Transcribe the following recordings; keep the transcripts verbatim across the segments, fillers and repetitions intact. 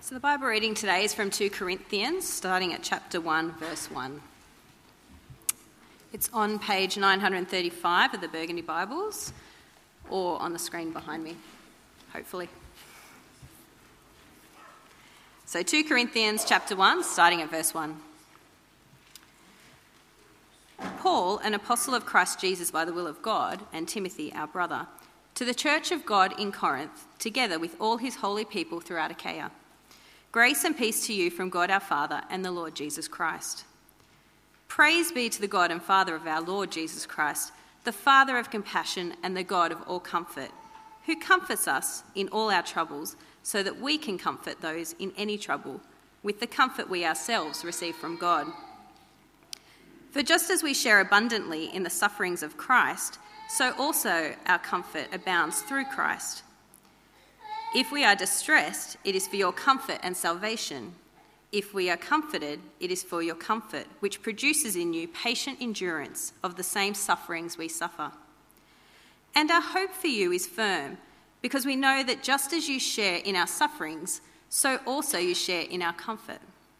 So the Bible reading today is from Second Corinthians, starting at chapter one, verse one. It's on page nine thirty-five of the Burgundy Bibles, or on the screen behind me, hopefully. So Second Corinthians chapter one, starting at verse one. Paul, an apostle of Christ Jesus by the will of God, and Timothy, our brother, to the church of God in Corinth, together with all his holy people throughout Achaia. Grace and peace to you from God our Father and the Lord Jesus Christ. Praise be to the God and Father of our Lord Jesus Christ, the Father of compassion and the God of all comfort, who comforts us in all our troubles, so that we can comfort those in any trouble with the comfort we ourselves receive from God. For just as we share abundantly in the sufferings of Christ, so also our comfort abounds through Christ. If we are distressed, it is for your comfort and salvation. If we are comforted, it is for your comfort, which produces in you patient endurance of the same sufferings we suffer. And our hope for you is firm, because we know that just as you share in our sufferings, so also you share in our comfort.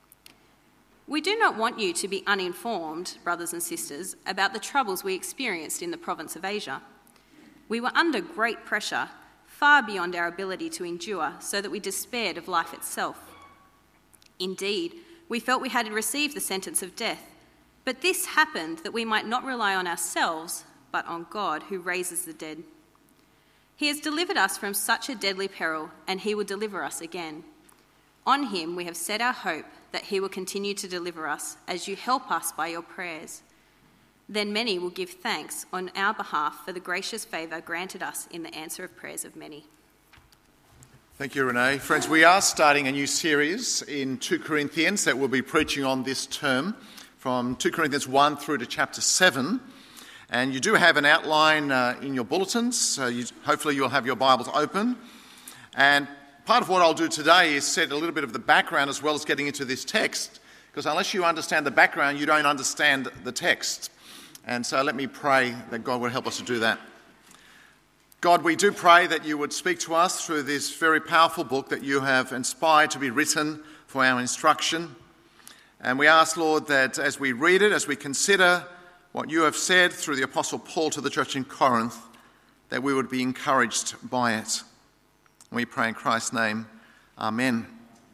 We do not want you to be uninformed, brothers and sisters, about the troubles we experienced in the province of Asia. We were under great pressure, far beyond our ability to endure, so that we despaired of life itself. Indeed, we felt we had received the sentence of death, but this happened that we might not rely on ourselves, but on God, who raises the dead. He has delivered us from such a deadly peril, and he will deliver us again. On him we have set our hope that he will continue to deliver us, as you help us by your prayers. Then many will give thanks on our behalf for the gracious favour granted us in the answer of prayers of many. Thank you, Renee. Friends, we are starting a new series in Second Corinthians that we'll be preaching on this term, from Second Corinthians one through to chapter seven. And you do have an outline uh, in your bulletins, so you, hopefully you'll have your Bibles open. And part of what I'll do today is set a little bit of the background as well as getting into this text, because unless you understand the background, you don't understand the text. And so let me pray that God will help us to do that. God, we do pray that you would speak to us through this very powerful book that you have inspired to be written for our instruction. And we ask, Lord, that as we read it, as we consider what you have said through the Apostle Paul to the church in Corinth, that we would be encouraged by it. And we pray in Christ's name, Amen.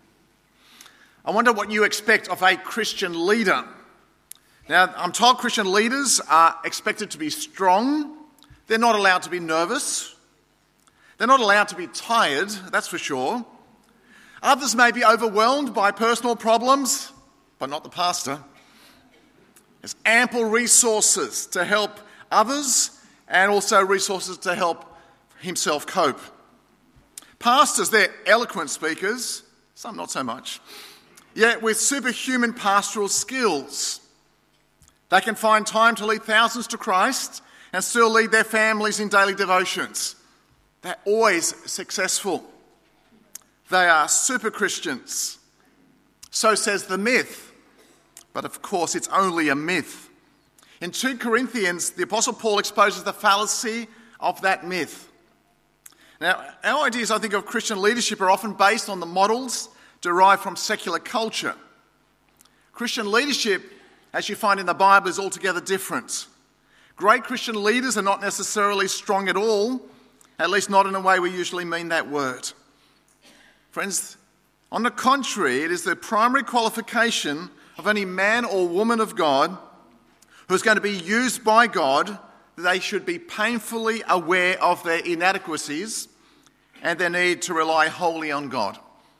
I wonder what you expect of a Christian leader. Now, I'm told Christian leaders are expected to be strong. They're not allowed to be nervous. They're not allowed to be tired, that's for sure. Others may be overwhelmed by personal problems, but not the pastor. There's ample resources to help others and also resources to help himself cope. Pastors, they're eloquent speakers, some not so much, yet with superhuman pastoral skills. They can find time to lead thousands to Christ and still lead their families in daily devotions. They're always successful. They are super Christians. So says the myth. But of course, it's only a myth. In Second Corinthians, the Apostle Paul exposes the fallacy of that myth. Now, our ideas, I think, of Christian leadership are often based on the models derived from secular culture. Christian leadership, as you find in the Bible, is altogether different. Great Christian leaders are not necessarily strong at all, at least not in a way we usually mean that word. Friends, on the contrary, it is the primary qualification of any man or woman of God who is going to be used by God that they should be painfully aware of their inadequacies and their need to rely wholly on God.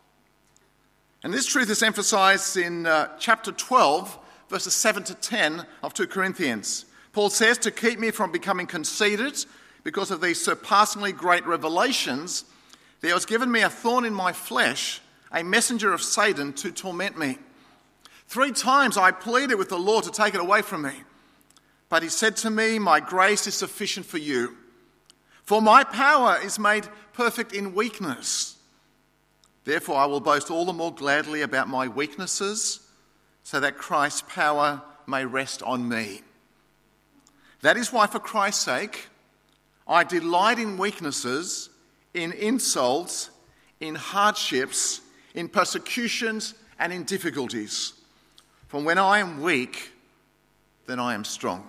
And this truth is emphasised in uh, chapter twelve, verses seven to ten of Second Corinthians. Paul says, to keep me from becoming conceited because of these surpassingly great revelations, there was given me a thorn in my flesh, a messenger of Satan to torment me. Three times I pleaded with the Lord to take it away from me. But he said to me, my grace is sufficient for you, for my power is made perfect in weakness. Therefore I will boast all the more gladly about my weaknesses, so that Christ's power may rest on me. That is why, for Christ's sake, I delight in weaknesses, in insults, in hardships, in persecutions and in difficulties. For when I am weak, then I am strong.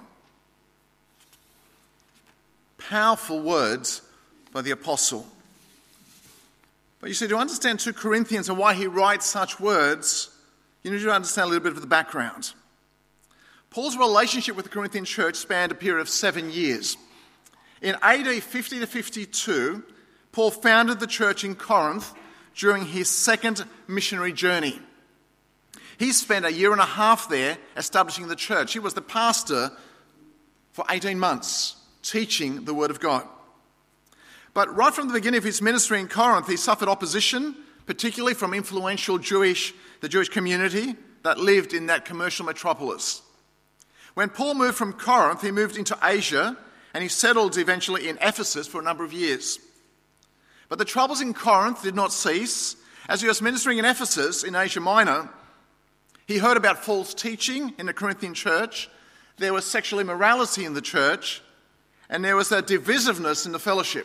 Powerful words by the apostle. But you see, to understand Second Corinthians and why he writes such words, you need to understand a little bit of the background. Paul's relationship with the Corinthian church spanned a period of seven years. In A D fifty to fifty-two, Paul founded the church in Corinth during his second missionary journey. He spent a year and a half there establishing the church. He was the pastor for eighteen months, teaching the Word of God. But right from the beginning of his ministry in Corinth, he suffered opposition, particularly from influential Jewish, the Jewish community that lived in that commercial metropolis. When Paul moved from Corinth, he moved into Asia, and he settled eventually in Ephesus for a number of years. But the troubles in Corinth did not cease. As he was ministering in Ephesus, in Asia Minor, he heard about false teaching in the Corinthian church. There was sexual immorality in the church, and there was a divisiveness in the fellowship.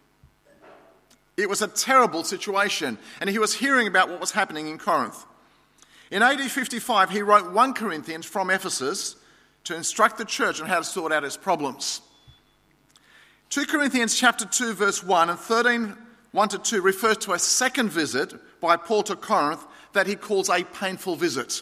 It was a terrible situation, and he was hearing about what was happening in Corinth. In A D fifty-five, he wrote First Corinthians from Ephesus to instruct the church on how to sort out its problems. Second Corinthians chapter two, verse one and thirteen, one to two refers to a second visit by Paul to Corinth that he calls a painful visit.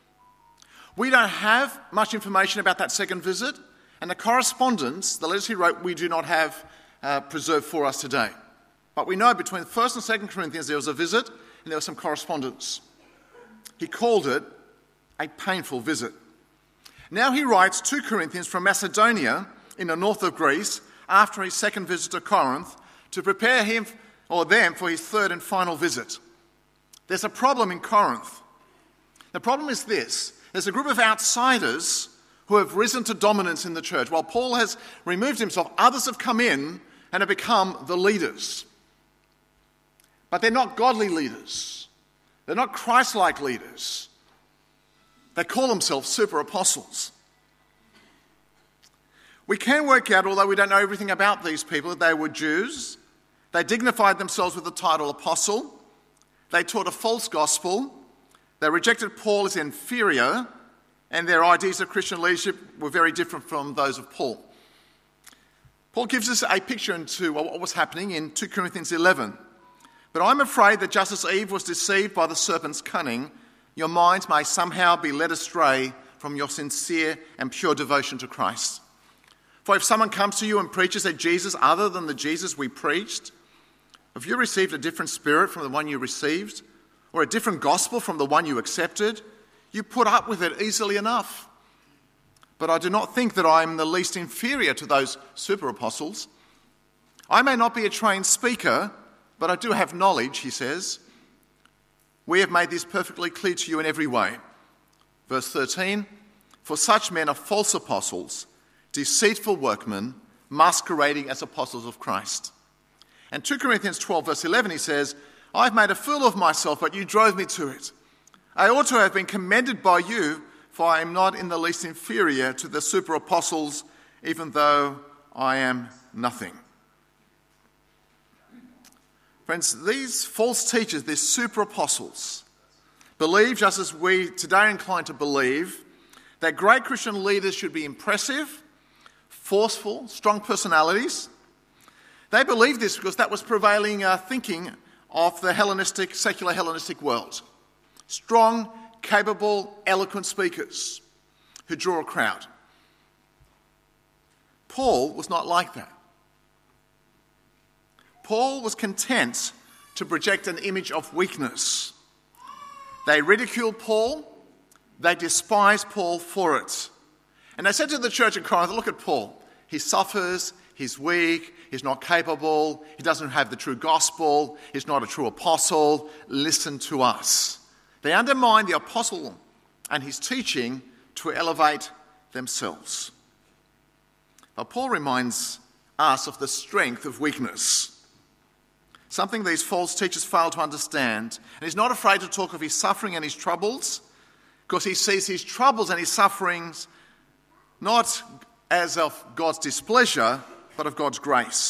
We don't have much information about that second visit, and the correspondence, the letters he wrote, we do not have uh, preserved for us today. But we know between First and Second Corinthians there was a visit and there was some correspondence. He called it a painful visit. Now he writes Second Corinthians from Macedonia in the north of Greece after his second visit to Corinth to prepare him or them for his third and final visit. There's a problem in Corinth. The problem is this. There's a group of outsiders who have risen to dominance in the church. While Paul has removed himself, others have come in and have become the leaders. But they're not godly leaders. They're not Christ-like leaders. They call themselves super apostles. We can work out, although we don't know everything about these people, that they were Jews. They dignified themselves with the title apostle. They taught a false gospel. They rejected Paul as inferior, and their ideas of Christian leadership were very different from those of Paul. Paul gives us a picture into what was happening in Second Corinthians eleven. But I'm afraid that just as Eve was deceived by the serpent's cunning, your minds may somehow be led astray from your sincere and pure devotion to Christ. For if someone comes to you and preaches a Jesus other than the Jesus we preached, if you received a different spirit from the one you received, or a different gospel from the one you accepted, you put up with it easily enough. But I do not think that I am the least inferior to those super apostles. I may not be a trained speaker, but I do have knowledge, he says. We have made this perfectly clear to you in every way. Verse thirteen, for such men are false apostles, deceitful workmen, masquerading as apostles of Christ. And Second Corinthians twelve, verse eleven, he says, I've made a fool of myself, but you drove me to it. I ought to have been commended by you, for I am not in the least inferior to the super apostles, even though I am nothing. Friends, these false teachers, these super apostles, believe, just as we today are inclined to believe, that great Christian leaders should be impressive, forceful, strong personalities. They believed this because that was prevailing uh, thinking of the Hellenistic, secular Hellenistic world. Strong, capable, eloquent speakers who draw a crowd. Paul was not like that. Paul was content to project an image of weakness. They ridiculed Paul. They despised Paul for it. And they said to the church at Corinth, look at Paul. He suffers, he's weak, he's not capable, he doesn't have the true gospel, he's not a true apostle. Listen to us. They undermined the apostle and his teaching to elevate themselves. But Paul reminds us of the strength of weakness. Something these false teachers fail to understand. And he's not afraid to talk of his suffering and his troubles, because he sees his troubles and his sufferings not as of God's displeasure, but of God's grace.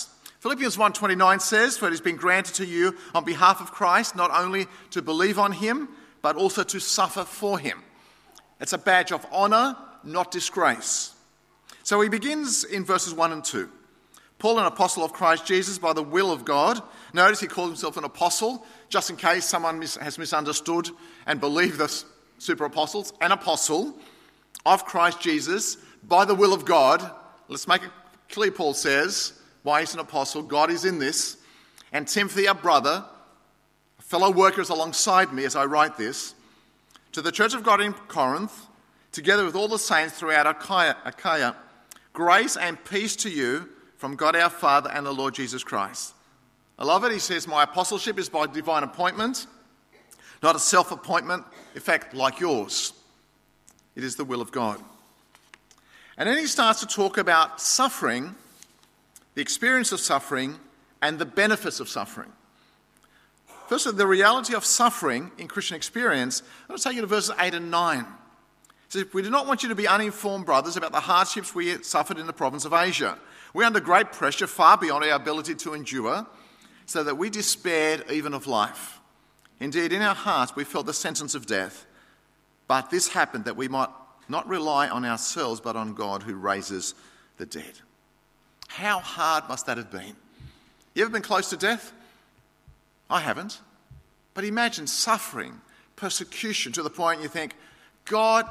Philippians one twenty-nine says, "For it has been granted to you on behalf of Christ not only to believe on him, but also to suffer for him." It's a badge of honour, not disgrace. So he begins in verses one and two. Paul, an apostle of Christ Jesus by the will of God. Notice he called himself an apostle, just in case someone mis- has misunderstood and believed the super apostles. An apostle of Christ Jesus by the will of God. Let's make it clear, Paul says, why he's an apostle. God is in this. And Timothy, our brother, fellow workers alongside me as I write this, to the church of God in Corinth, together with all the saints throughout Achaia, Achaia, grace and peace to you from God our Father and the Lord Jesus Christ. I love it. He says, my apostleship is by divine appointment, not a self-appointment, in fact, like yours. It is the will of God. And then he starts to talk about suffering, the experience of suffering, and the benefits of suffering. First, the reality of suffering in Christian experience. I'm going to take you to verses eight and nine. It says, "We do not want you to be uninformed, brothers, about the hardships we suffered in the province of Asia. We're under great pressure, far beyond our ability to endure, so that we despaired even of life. Indeed, in our hearts we felt the sentence of death. But this happened that we might not rely on ourselves, but on God who raises the dead." How hard must that have been? You ever been close to death? I haven't. But imagine suffering, persecution, to the point you think, God,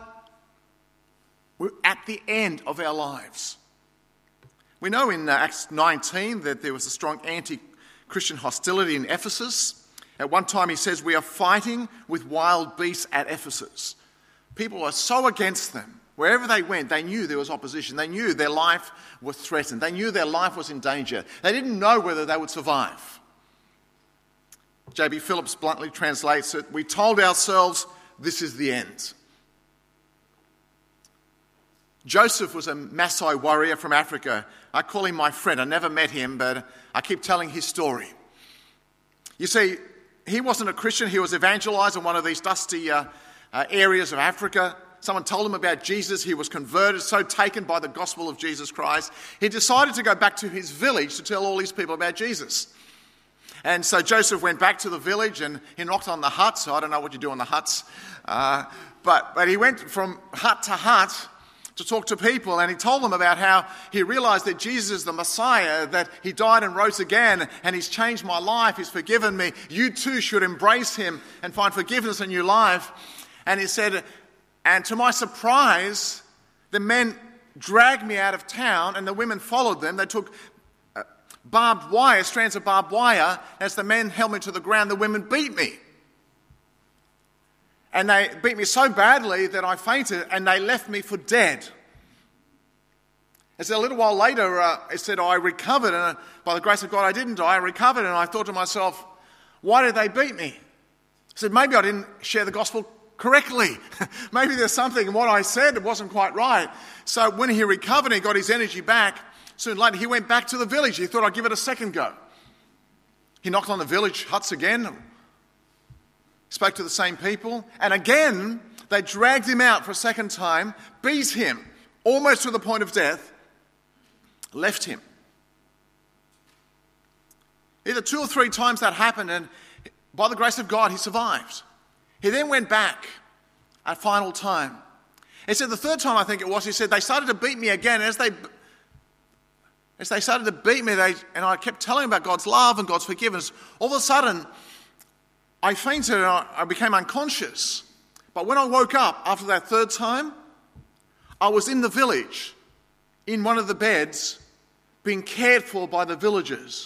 we're at the end of our lives. We know in Acts nineteen that there was a strong anti-Christian hostility in Ephesus. At one time he says, "We are fighting with wild beasts at Ephesus." People are so against them. Wherever they went, they knew there was opposition. They knew their life was threatened. They knew their life was in danger. They didn't know whether they would survive. J B Phillips bluntly translates it, "We told ourselves this is the end." Joseph was a Maasai warrior from Africa. I call him my friend. I never met him, but I keep telling his story. You see, he wasn't a Christian. He was evangelized in one of these dusty uh, uh, areas of Africa. Someone told him about Jesus. He was converted, so taken by the gospel of Jesus Christ. He decided to go back to his village to tell all these people about Jesus. And so Joseph went back to the village and he knocked on the huts. I don't know what you do on the huts. Uh, but, but he went from hut to hut to talk to people, and he told them about how he realized that Jesus is the Messiah, that he died and rose again, and he's changed my life, he's forgiven me. You too should embrace him and find forgiveness in your life. And he said, and to my surprise, the men dragged me out of town and the women followed them. They took uh, barbed wire, strands of barbed wire. As the men held me to the ground, the women beat me. And they beat me so badly that I fainted and they left me for dead. It said a little while later, uh, it said, I recovered, and uh, by the grace of God I didn't die. I recovered, and I thought to myself, why did they beat me? I said, maybe I didn't share the gospel correctly. Maybe there's something in what I said that wasn't quite right. So when he recovered and he got his energy back, soon later he went back to the village. He thought I'd give it a second go. He knocked on the village huts again, spoke to the same people, and again they dragged him out for a second time, beat him almost to the point of death, left him. Either two or three times that happened, and by the grace of God he survived. He then went back a final time. He said the third time, I think it was, he said, they started to beat me again. As they as they started to beat me, they, and I kept telling them about God's love and God's forgiveness, all of a sudden, I fainted and I, I became unconscious. But when I woke up after that third time, I was in the village, in one of the beds, being cared for by the villagers.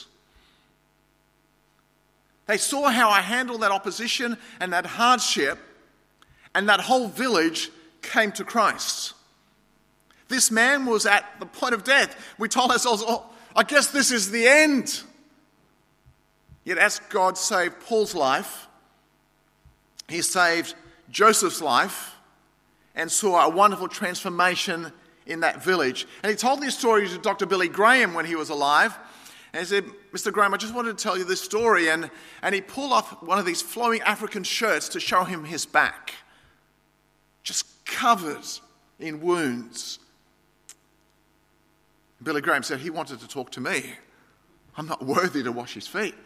They saw how I handled that opposition and that hardship, and that whole village came to Christ. This man was at the point of death. We told ourselves, oh, I guess this is the end. Yet as God saved Paul's life, he saved Joseph's life and saw a wonderful transformation in that village. And he told this story to Doctor Billy Graham when he was alive. And he said, Mister Graham, I just wanted to tell you this story. And, and he pulled off one of these flowing African shirts to show him his back, just covered in wounds. Billy Graham said he wanted to talk to me. I'm not worthy to wash his feet.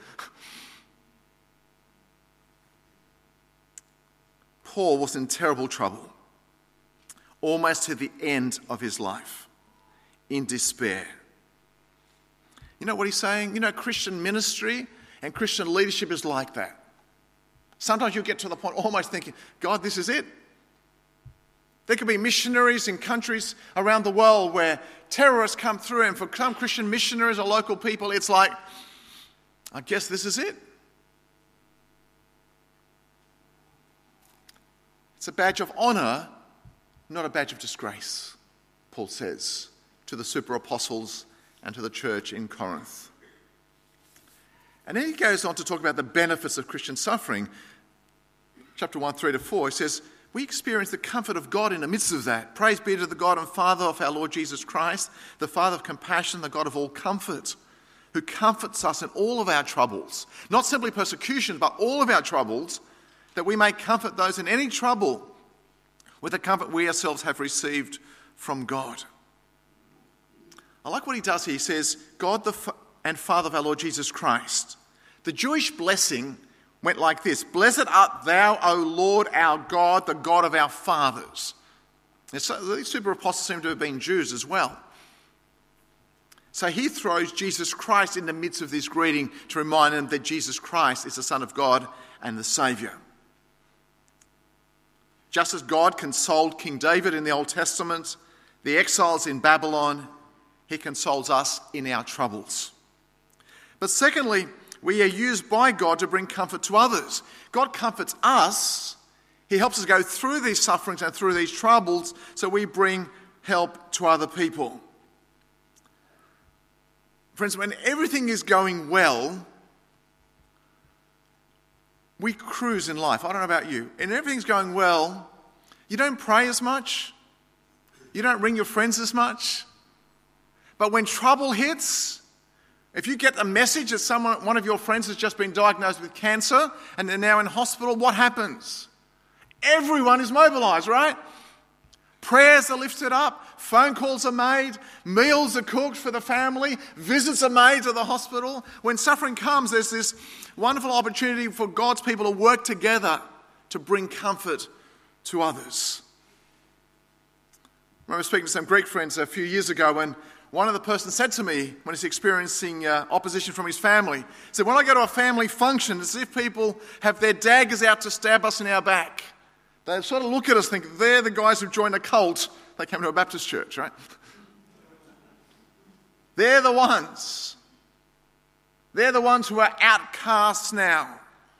Paul was in terrible trouble, almost to the end of his life, in despair. You know what he's saying? You know, Christian ministry and Christian leadership is like that. Sometimes you get to the point almost thinking, God, this is it. There could be missionaries in countries around the world where terrorists come through, and for some Christian missionaries or local people, it's like, I guess this is it. It's a badge of honour, not a badge of disgrace, Paul says to the super apostles and to the church in Corinth. And then he goes on to talk about the benefits of Christian suffering. Chapter one, three to four, he says, we experience the comfort of God in the midst of that. Praise be to the God and Father of our Lord Jesus Christ, the Father of compassion, the God of all comfort, who comforts us in all of our troubles. Not simply persecution, but all of our troubles, that we may comfort those in any trouble with the comfort we ourselves have received from God. I like what he does here. He says, God the Fa- and Father of our Lord Jesus Christ. The Jewish blessing went like this: Blessed art thou, O Lord, our God, the God of our fathers. And so these super apostles seem to have been Jews as well. So he throws Jesus Christ in the midst of this greeting to remind them that Jesus Christ is the Son of God and the Saviour. Just as God consoled King David in the Old Testament, the exiles in Babylon, he consoles us in our troubles. But secondly, we are used by God to bring comfort to others. God comforts us. He helps us go through these sufferings and through these troubles, so we bring help to other people. Friends, when everything is going well, we cruise in life. I don't know about you. And everything's going well, you don't pray as much. You don't ring your friends as much. But when trouble hits, if you get a message that someone, one of your friends has just been diagnosed with cancer and they're now in hospital, what happens? Everyone is mobilised, right? Prayers are lifted up, phone calls are made, meals are cooked for the family, visits are made to the hospital. When suffering comes, there's this wonderful opportunity for God's people to work together to bring comfort to others. I remember speaking to some Greek friends a few years ago when one of the persons said to me, when he's experiencing uh, opposition from his family, he said, when I go to a family function, it's as if people have their daggers out to stab us in our back. They sort of look at us and think, they're the guys who've joined a cult. They came to a Baptist church, right? They're the ones. They're the ones who are outcasts now.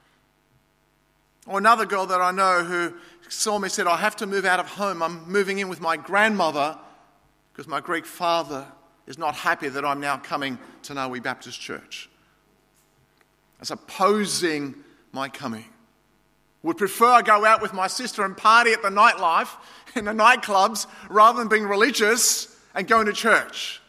Or another girl that I know who saw me said, I have to move out of home. I'm moving in with my grandmother because my Greek father is not happy that I'm now coming to Noe Baptist Church. As opposing my coming. Would prefer I go out with my sister and party at the nightlife, in the nightclubs, rather than being religious and going to church.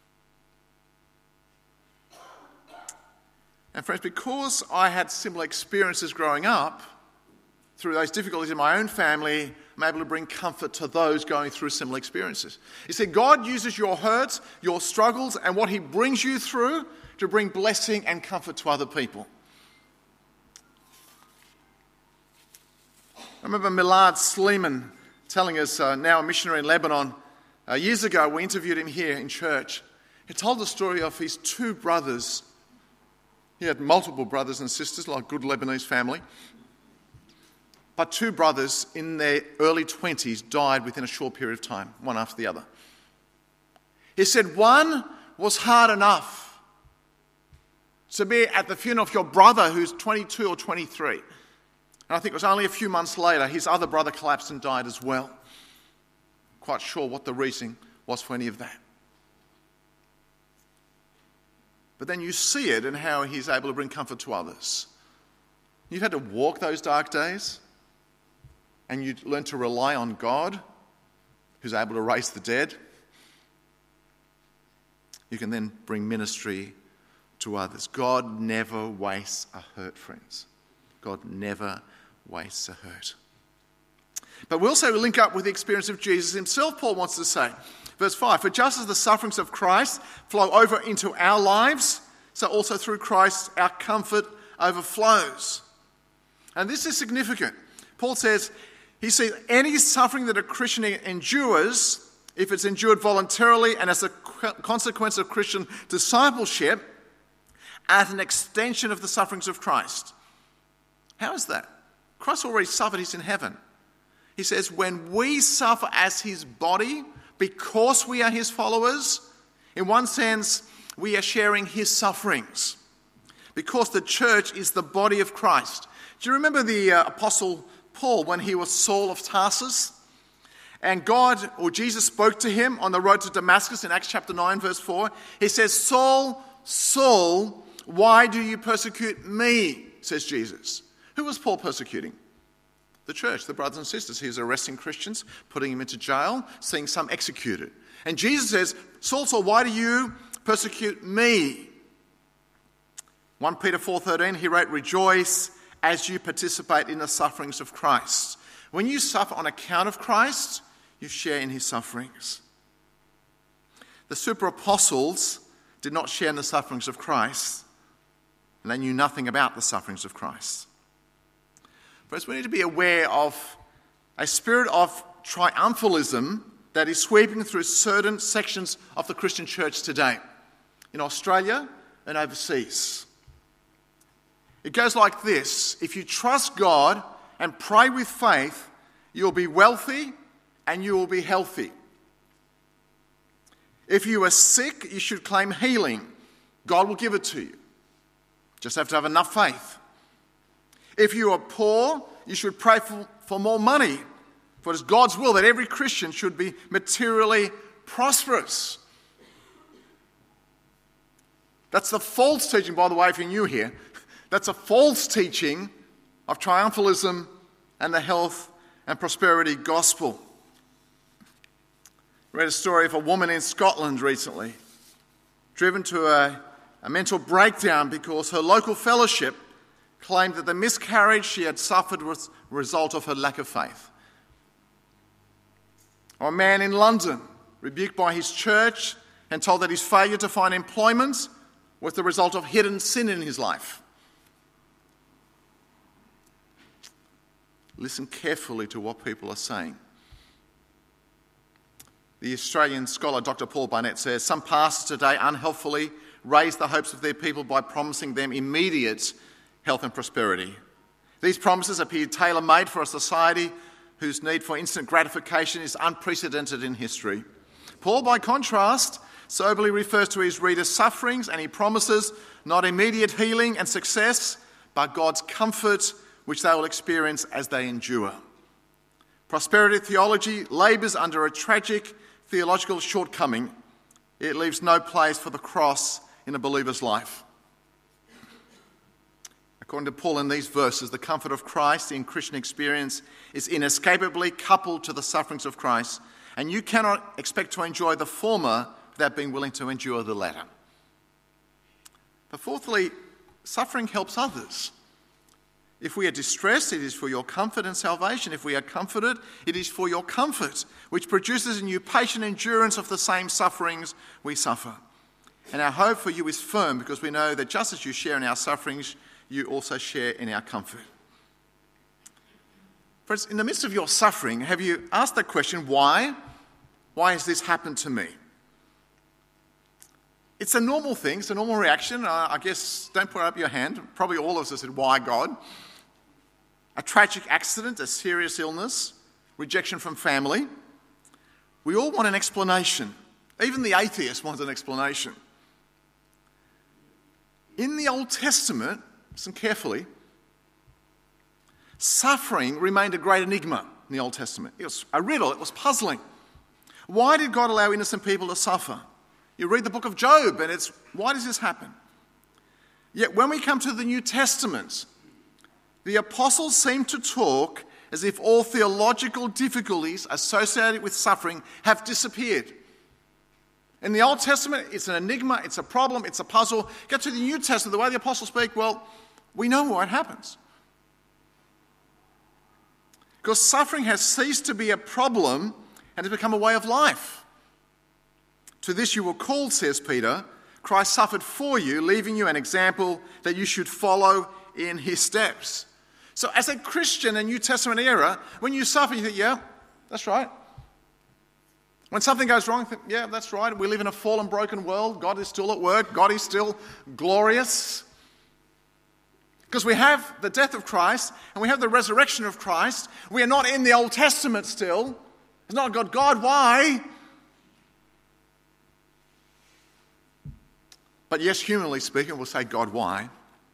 And friends, because I had similar experiences growing up, through those difficulties in my own family, I'm able to bring comfort to those going through similar experiences. You see, God uses your hurts, your struggles, and what he brings you through to bring blessing and comfort to other people. I remember Milad Sleeman telling us, uh, now a missionary in Lebanon, uh, years ago we interviewed him here in church. He told the story of his two brothers. He had multiple brothers and sisters, like a good Lebanese family. But two brothers in their early twenties died within a short period of time, one after the other. He said, one was hard enough to be at the funeral of your brother who's twenty-two or twenty-three. And I think it was only a few months later, his other brother collapsed and died as well. Quite sure what the reason was for any of that. But then you see it in how he's able to bring comfort to others. You've had to walk those dark days, and you learn to rely on God, who's able to raise the dead. You can then bring ministry to others. God never wastes a hurt, friends. God never wastes a hurt. But we also link up with the experience of Jesus himself, Paul wants to say. Verse five, for just as the sufferings of Christ flow over into our lives, so also through Christ our comfort overflows. And this is significant. Paul says, he sees any suffering that a Christian endures, if it's endured voluntarily and as a consequence of Christian discipleship, as an extension of the sufferings of Christ. How is that? Christ already suffered, he's in heaven. He says, when we suffer as his body, because we are his followers, in one sense, we are sharing his sufferings. Because the church is the body of Christ. Do you remember the uh, Apostle Paul when he was Saul of Tarsus? And God, or Jesus, spoke to him on the road to Damascus in Acts chapter nine, verse four. He says, Saul, Saul, why do you persecute me? Says Jesus. Who was Paul persecuting? The church, the brothers and sisters. He was arresting Christians, putting them into jail, seeing some executed. And Jesus says, Saul, Saul, why do you persecute me? First Peter four thirteen, he wrote, rejoice as you participate in the sufferings of Christ. When you suffer on account of Christ, you share in his sufferings. The super apostles did not share in the sufferings of Christ, and they knew nothing about the sufferings of Christ. First, we need to be aware of a spirit of triumphalism that is sweeping through certain sections of the Christian church today, in Australia and overseas. It goes like this: if you trust God and pray with faith, you'll be wealthy and you will be healthy. If you are sick, you should claim healing. God will give it to you. Just have to have enough faith. If you are poor, you should pray for, for more money. For it is God's will that every Christian should be materially prosperous. That's the false teaching, by the way, if you're new here. That's a false teaching of triumphalism and the health and prosperity gospel. I read a story of a woman in Scotland recently, driven to a, a mental breakdown because her local fellowship claimed that the miscarriage she had suffered was a result of her lack of faith. Or a man in London, rebuked by his church and told that his failure to find employment was the result of hidden sin in his life. Listen carefully to what people are saying. The Australian scholar Doctor Paul Barnett says, some pastors today unhelpfully raise the hopes of their people by promising them immediate health and prosperity. These promises appear tailor-made for a society whose need for instant gratification is unprecedented in history. Paul, by contrast, soberly refers to his readers' sufferings, and he promises not immediate healing and success, but God's comfort, which they will experience as they endure. Prosperity theology labours under a tragic theological shortcoming. It leaves no place for the cross in a believer's life. According to Paul in these verses, the comfort of Christ in Christian experience is inescapably coupled to the sufferings of Christ, and you cannot expect to enjoy the former without being willing to endure the latter. But fourthly, suffering helps others. If we are distressed, it is for your comfort and salvation. If we are comforted, it is for your comfort, which produces in you patient endurance of the same sufferings we suffer. And our hope for you is firm, because we know that just as you share in our sufferings, you also share in our comfort. Friends, in the midst of your suffering, have you asked the question, why? Why has this happened to me? It's a normal thing, it's a normal reaction. Uh, I guess, don't put up your hand. Probably all of us have said, why, God? A tragic accident, a serious illness, rejection from family. We all want an explanation. Even the atheist wants an explanation. In the Old Testament, listen carefully, suffering remained a great enigma in the Old Testament. It was a riddle, it was puzzling. Why did God allow innocent people to suffer? You read the book of Job and it's, why does this happen? Yet when we come to the New Testament, the apostles seem to talk as if all theological difficulties associated with suffering have disappeared. In the Old Testament, it's an enigma, it's a problem, it's a puzzle. Get to the New Testament, the way the apostles speak, well, we know why it happens. Because suffering has ceased to be a problem and has become a way of life. To this you were called, says Peter, Christ suffered for you, leaving you an example that you should follow in his steps. So as a Christian in New Testament era, when you suffer, you think, yeah, that's right. When something goes wrong, you think, yeah, that's right. We live in a fallen, broken world. God is still at work. God is still glorious. Because we have the death of Christ and we have the resurrection of Christ. We are not in the Old Testament still. It's not God, God, why? But yes, humanly speaking, we'll say, God, why?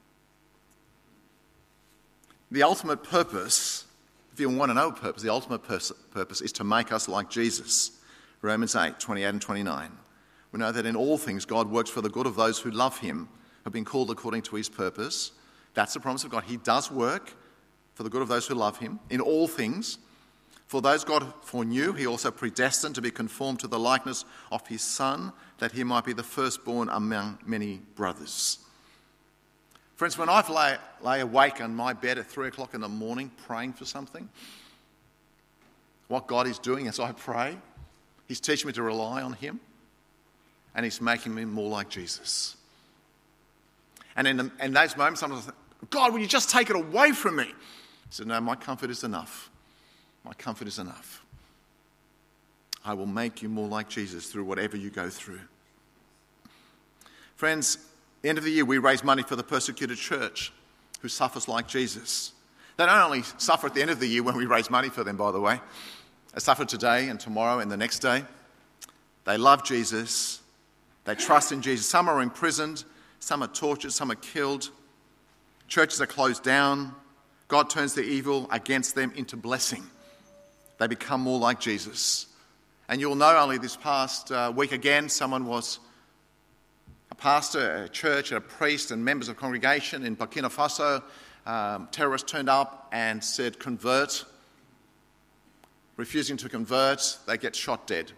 The ultimate purpose, if you want to know purpose, the ultimate pers- purpose is to make us like Jesus. Romans eight, twenty-eight and twenty-nine. We know that in all things God works for the good of those who love him, have been called according to his purpose. That's the promise of God. He does work for the good of those who love him in all things. For those God foreknew, he also predestined to be conformed to the likeness of his Son, that he might be the firstborn among many brothers. Friends, when I lay, lay awake on my bed at three o'clock in the morning praying for something, what God is doing as I pray, he's teaching me to rely on him, and he's making me more like Jesus. And in, the, in those moments, sometimes I think, God, will you just take it away from me? He said, no, my comfort is enough. My comfort is enough. I will make you more like Jesus through whatever you go through. Friends, at the end of the year, we raise money for the persecuted church who suffers like Jesus. They don't only suffer at the end of the year when we raise money for them, by the way. They suffer today and tomorrow and the next day. They love Jesus. They trust in Jesus. Some are imprisoned. Some are tortured. Some are killed. Churches are closed down. God turns the evil against them into blessing. They become more like Jesus. And you'll know only this past uh, week again, someone was a pastor, a church, a priest and members of congregation in Burkina Faso. Um, terrorists turned up and said, convert. Refusing to convert, they get shot dead.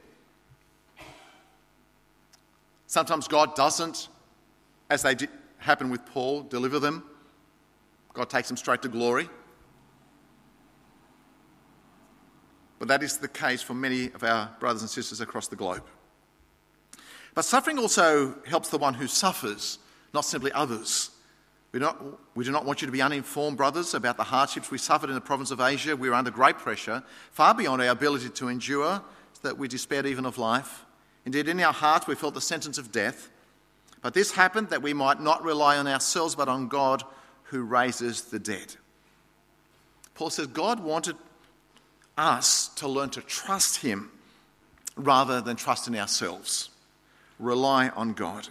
Sometimes God doesn't, as they did happen with Paul, deliver them. God takes them straight to glory. But that is the case for many of our brothers and sisters across the globe. But suffering also helps the one who suffers, not simply others. We do not, we do not want you to be uninformed, brothers, about the hardships we suffered in the province of Asia. We were under great pressure, far beyond our ability to endure, so that we despaired even of life. Indeed, in our hearts we felt the sentence of death. But this happened that we might not rely on ourselves, but on God who raises the dead. Paul says God wanted us to learn to trust him rather than trust in ourselves. Rely on God.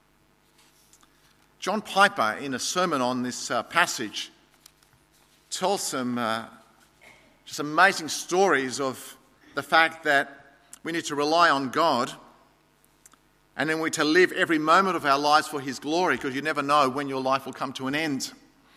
John Piper, in a sermon on this uh, passage, tells some uh, just amazing stories of the fact that we need to rely on God, and then we're to live every moment of our lives for his glory, because you never know when your life will come to an end.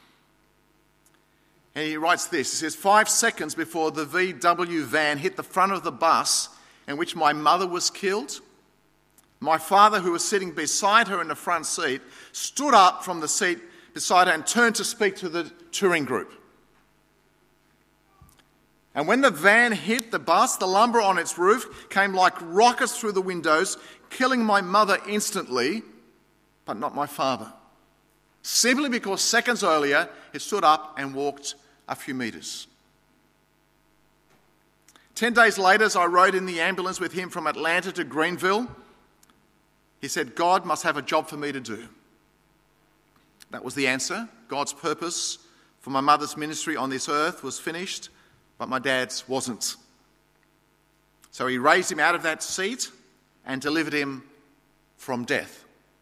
And he writes this, he says, five seconds before the V W van hit the front of the bus in which my mother was killed, my father, who was sitting beside her in the front seat, stood up from the seat beside her and turned to speak to the touring group. And when the van hit the bus, the lumber on its roof came like rockets through the windows, killing my mother instantly, but not my father. Simply because seconds earlier, he stood up and walked a few metres. Ten days later, as I rode in the ambulance with him from Atlanta to Greenville, he said, God must have a job for me to do. That was the answer. God's purpose for my mother's ministry on this earth was finished, but my dad's wasn't. So he raised him out of that seat and delivered him from death.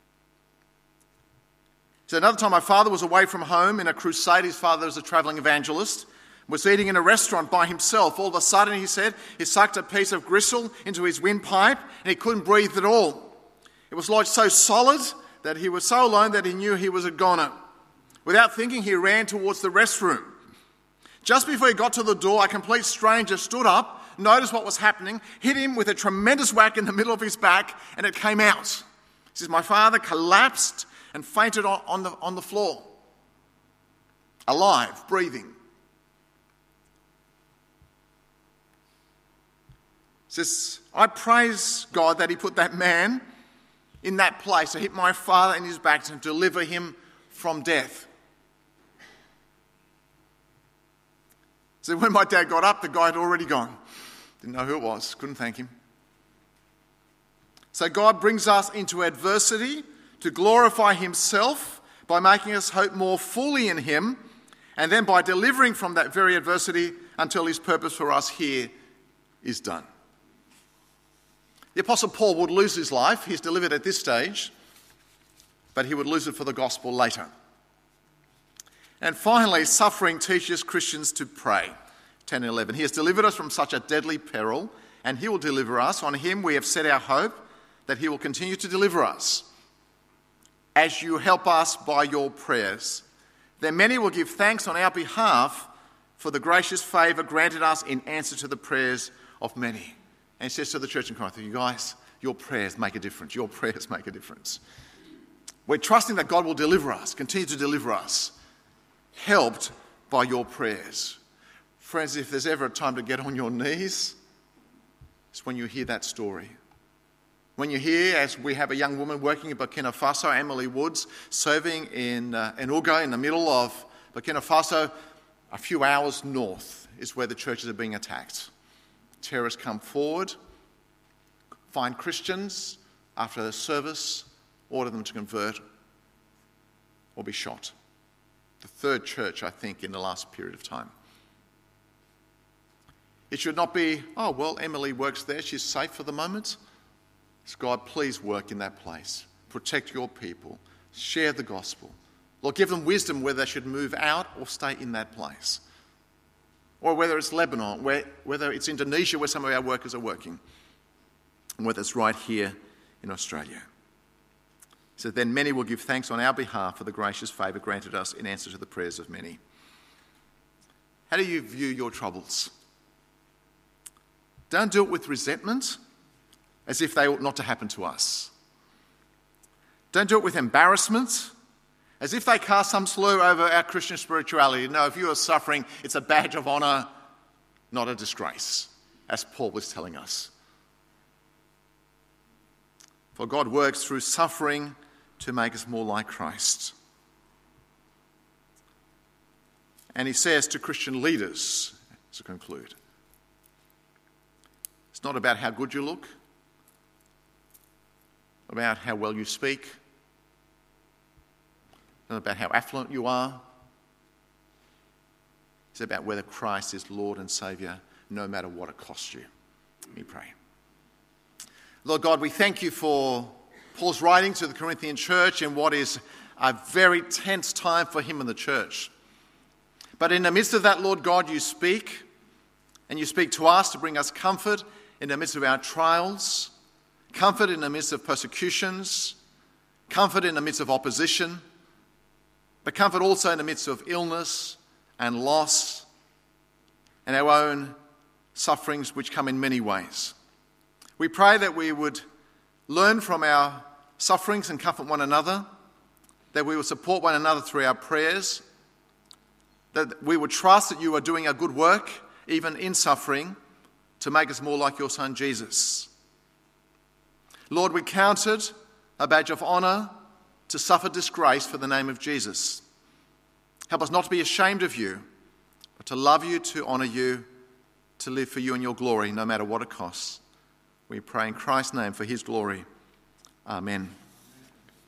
So another time my father was away from home in a crusade. His father was a travelling evangelist, was eating in a restaurant by himself. All of a sudden, he said, he sucked a piece of gristle into his windpipe and he couldn't breathe at all. It was lodged so solid that he was so alone that he knew he was a goner. Without thinking, he ran towards the restroom. Just before he got to the door, a complete stranger stood up, noticed what was happening, hit him with a tremendous whack in the middle of his back, and it came out. He says, my father collapsed and fainted on, on, the, on the floor. Alive, breathing. He says, I praise God that he put that man in that place to hit my father in his back and deliver him from death. So when my dad got up, the guy had already gone. Didn't know who it was, couldn't thank him. So God brings us into adversity to glorify himself by making us hope more fully in him, and then by delivering from that very adversity until his purpose for us here is done. The Apostle Paul would lose his life. He's delivered at this stage, but he would lose it for the gospel later. And finally, suffering teaches Christians to pray. ten and eleven. He has delivered us from such a deadly peril, and he will deliver us. On him we have set our hope that he will continue to deliver us. As you help us by your prayers, then many will give thanks on our behalf for the gracious favour granted us in answer to the prayers of many. And he says to the church in Corinth, you guys, your prayers make a difference. Your prayers make a difference. We're trusting that God will deliver us, continue to deliver us, helped by your prayers. Friends, if there's ever a time to get on your knees, it's when you hear that story. When you hear, as we have a young woman working in Burkina Faso, Emily Woods, serving in, uh, in Ouga, in the middle of Burkina Faso, a few hours north is where the churches are being attacked. Terrorists come forward, find Christians after the service, order them to convert or be shot. The third church, I think, in the last period of time. It should not be, oh, well, Emily works there, she's safe for the moment. So God, please work in that place. Protect your people. Share the gospel. Lord, give them wisdom whether they should move out or stay in that place. Or whether it's Lebanon, where, whether it's Indonesia where some of our workers are working, and whether it's right here in Australia. So then many will give thanks on our behalf for the gracious favour granted us in answer to the prayers of many. How do you view your troubles? Don't do it with resentment, as if they ought not to happen to us. Don't do it with embarrassment, as if they cast some slur over our Christian spirituality. No, if you are suffering, it's a badge of honour, not a disgrace, as Paul was telling us. For God works through suffering to make us more like Christ. And he says to Christian leaders, to conclude, it's not about how good you look, about how well you speak, not about how affluent you are. It's about whether Christ is Lord and Saviour, no matter what it costs you. Let me pray. Lord God, we thank you for Paul's writing to the Corinthian church in what is a very tense time for him and the church. But in the midst of that, Lord God, you speak, and you speak to us to bring us comfort in the midst of our trials, comfort in the midst of persecutions, comfort in the midst of opposition, but comfort also in the midst of illness and loss and our own sufferings, which come in many ways. We pray that we would learn from our sufferings and comfort one another, that we will support one another through our prayers, that we would trust that you are doing a good work, even in suffering, to make us more like your Son Jesus. Lord, we count it a badge of honour to suffer disgrace for the name of Jesus. Help us not to be ashamed of you, but to love you, to honour you, to live for you in your glory, no matter what it costs. We pray in Christ's name for his glory. Amen.